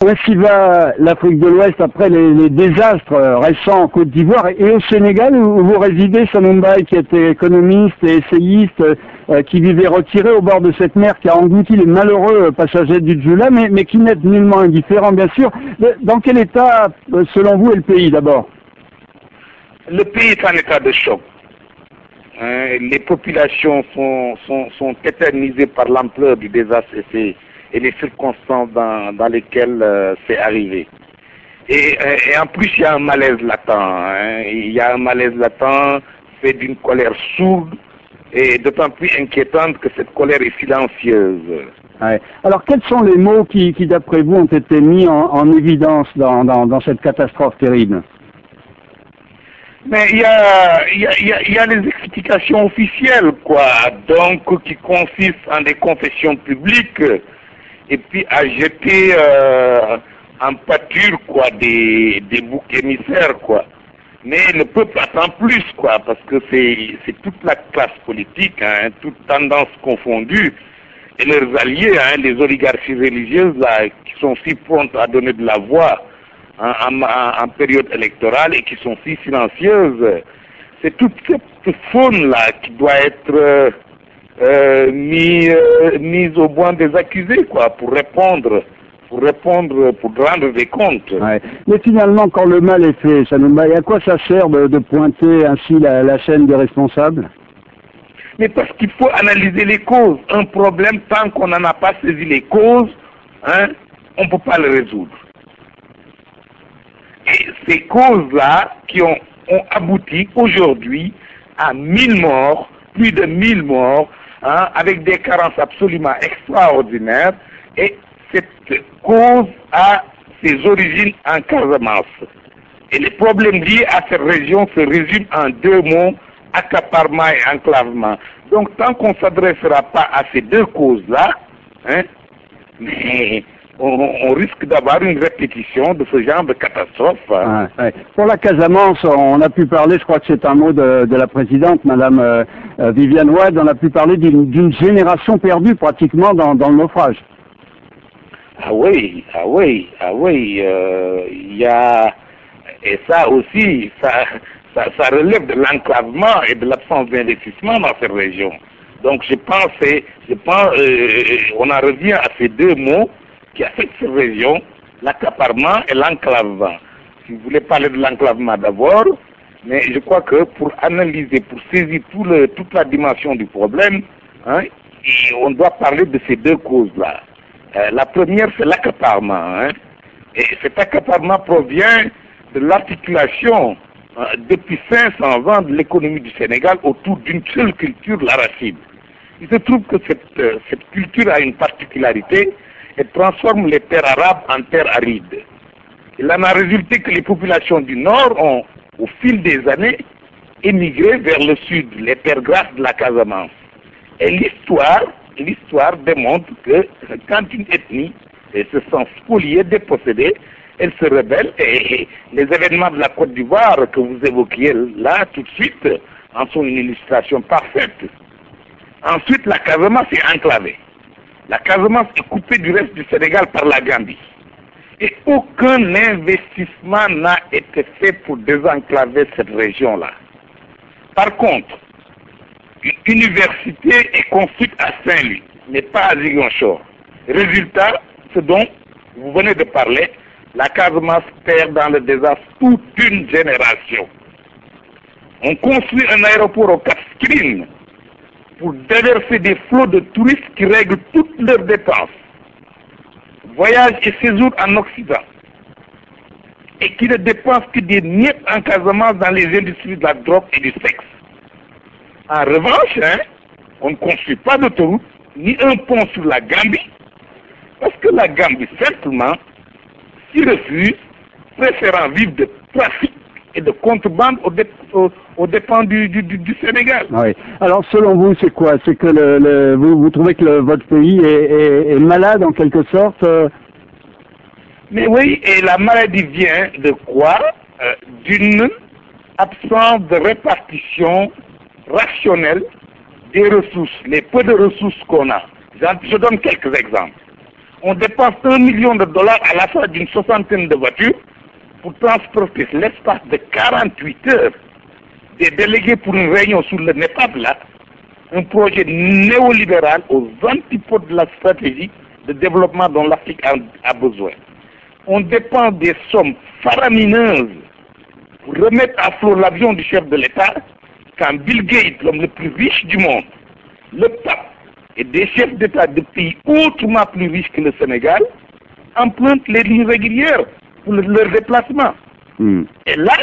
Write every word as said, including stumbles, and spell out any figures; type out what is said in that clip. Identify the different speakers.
Speaker 1: Ainsi va l'Afrique de l'Ouest après les, les désastres récents en Côte d'Ivoire et au Sénégal où vous résidez, Sanoum Mbaye, qui était économiste et essayiste, euh, qui vivait retiré au bord de cette mer qui a englouti les malheureux passagers du Djoula, mais, mais qui n'est nullement indifférent, bien sûr. Dans quel état, selon vous, est le pays d'abord?
Speaker 2: Le pays est en état de choc. Hein, les populations sont, sont, sont éternisées par l'ampleur du désastre et, et les circonstances dans, dans lesquelles euh, c'est arrivé. Et, et en plus, il y a un malaise latent. Hein, il y a un malaise latent fait d'une colère sourde et d'autant plus inquiétante que cette colère est silencieuse.
Speaker 1: Ouais. Alors, quels sont les mots qui, qui d'après vous, ont été mis en, en évidence dans, dans, dans cette catastrophe terrible?
Speaker 2: Mais il y a, y, a, y, a, y a les explications officielles, quoi, donc qui consistent en des confessions publiques et puis à jeter euh, en pâture, quoi, des, des boucs émissaires, quoi. Mais le peuple attend plus, quoi, parce que c'est toute la classe politique, hein, toute tendance confondue, et leurs alliés, hein, les oligarchies religieuses, là, qui sont si promptes à donner de la voix En, en, en période électorale et qui sont si silencieuses. C'est toute cette faune-là qui doit être euh, euh, mis, euh, mise au banc des accusés, quoi, pour répondre, pour répondre, pour rendre des comptes.
Speaker 1: Ouais. Mais finalement, quand le mal est fait, Sanoum Mbaye, à quoi ça sert de, de pointer ainsi la, la chaîne des responsables?
Speaker 2: Mais parce qu'il faut analyser les causes. Un problème, tant qu'on n'en a pas saisi les causes, hein, on ne peut pas le résoudre. Et ces causes-là qui ont, ont abouti aujourd'hui à mille morts, plus de mille morts, hein, avec des carences absolument extraordinaires, et cette cause a ses origines en Casamance. Et les problèmes liés à cette région se résument en deux mots, accaparement et enclavement. Donc tant qu'on ne s'adressera pas à ces deux causes-là, hein, mais On, on risque d'avoir une répétition de ce genre de catastrophe. Hein.
Speaker 1: Ouais, ouais. Pour la Casamance, on a pu parler, je crois que c'est un mot de, de la présidente, Madame euh, Viviane Wade, on a pu parler d'une génération perdue pratiquement dans, dans le naufrage.
Speaker 2: Ah oui, ah oui, ah oui, il euh, y a... Et ça aussi, ça, ça, ça relève de l'enclavement et de l'absence d'investissement dans cette région. Donc je pense, je pense euh, on en revient à ces deux mots qui affecte cette région, l'accaparement et l'enclavement. Si vous voulez parler de l'enclavement d'abord, mais je crois que pour analyser, pour saisir tout le, toute la dimension du problème, hein, on doit parler de ces deux causes-là. Euh, la première, c'est l'accaparement. Hein, et cet accaparement provient de l'articulation euh, depuis cinq cents ans de l'économie du Sénégal autour d'une seule culture, l'arachide. Il se trouve que cette, euh, cette culture a une particularité, et transforme les terres arabes en terres arides. Il en a résulté que les populations du Nord ont, au fil des années, émigré vers le Sud, les terres grasses de la Casamance. Et l'histoire, l'histoire démontre que quand une ethnie se sent spoliée, dépossédée, elle se rebelle, et les événements de la Côte d'Ivoire que vous évoquiez là, tout de suite, en sont une illustration parfaite. Ensuite, la Casamance est enclavée. La Casamance est coupée du reste du Sénégal par la Gambie. Et aucun investissement n'a été fait pour désenclaver cette région-là. Par contre, une université est construite à Saint-Louis, mais pas à Ziguinchor. Résultat, ce dont vous venez de parler, la Casamance perd dans le désastre toute une génération. On construit un aéroport au Cap Skirring pour déverser des flots de touristes qui règlent toutes leurs dépenses, voyage et séjour en Occident, et qui ne dépensent que des miettes en Casamance dans les industries de la drogue et du sexe. En revanche, hein, on ne construit pas d'autoroute, ni un pont sur la Gambie, parce que la Gambie, simplement, s'y refuse, préférant vivre de trafic et de contrebande aux, dé aux, aux dépens du, du, du Sénégal.
Speaker 1: Oui. Alors, selon vous, c'est quoi? C'est que le, le, vous, vous trouvez que le, votre pays est, est, est malade, en quelque sorte euh...
Speaker 2: Mais oui, et la maladie vient de quoi? euh, D'une absence de répartition rationnelle des ressources, les peu de ressources qu'on a. Je donne quelques exemples. On dépense un million de dollars à l'achat d'une soixantaine de voitures pour transporter l'espace de quarante-huit heures des délégués pour une réunion sur le Népal, là, un projet néolibéral aux antipodes de la stratégie de développement dont l'Afrique a, a besoin. On dépense des sommes faramineuses pour remettre à flot l'avion du chef de l'État quand Bill Gates, l'homme le plus riche du monde, le pape et des chefs d'État de pays autrement plus riches que le Sénégal empruntent les lignes régulières pour le, leur déplacement.
Speaker 1: Mm.
Speaker 2: Et là,